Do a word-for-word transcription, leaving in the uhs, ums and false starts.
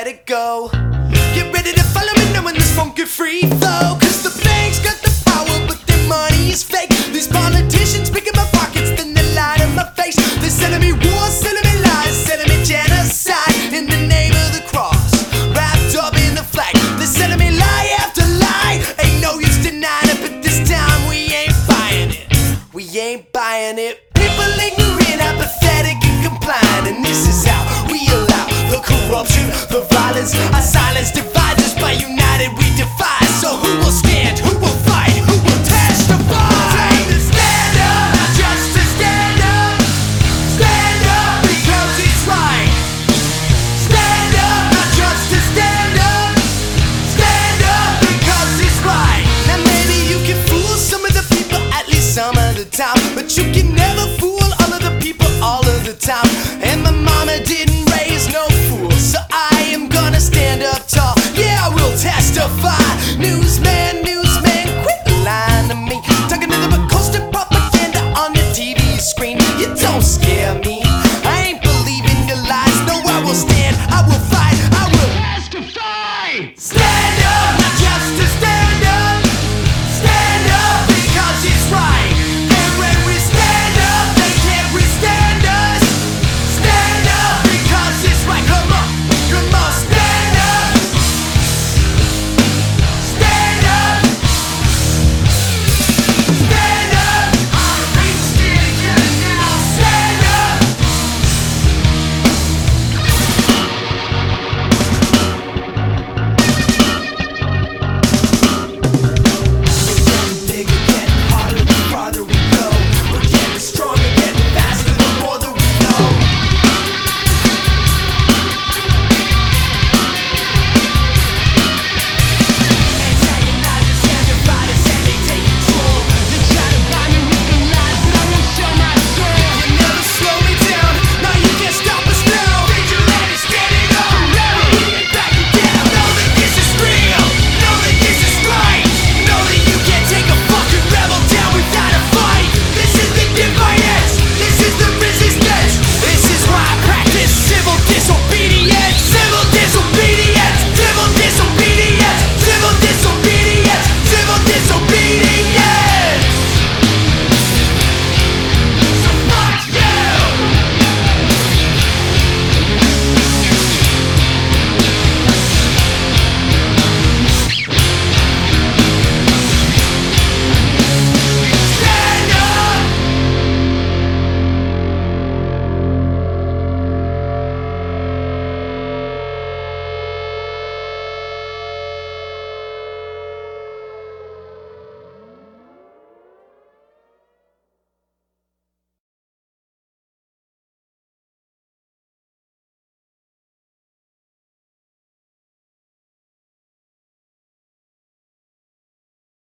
let it go. Get ready to follow me now in this funky free flow. Cause the bank's got the power, but their money is fake. These politicians picking my pockets, then they lie to my face. They're selling me wars, selling me lies, selling me genocide in the name of the cross, wrapped up in the flag. They're selling me lie after lie. Ain't no use denying it, but this time we ain't buying it. We ain't buying it. People ignorant, apathetic, and compliant, and this is how we allow the corruption, the violence. I